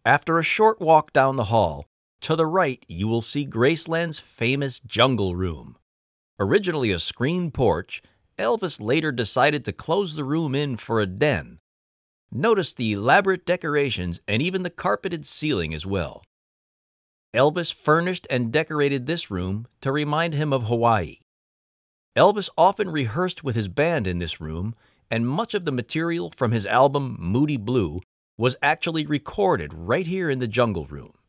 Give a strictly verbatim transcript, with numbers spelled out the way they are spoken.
After a short walk down the hall, to the right you will see Graceland's famous Jungle Room. Originally a screened porch, Elvis later decided to close the room in for a den. Notice the elaborate decorations and even the carpeted ceiling as well. Elvis furnished and decorated this room to remind him of Hawaii. Elvis often rehearsed with his band in this room, and much of the material from his album Moody Blue was actually recorded right here in the Jungle Room.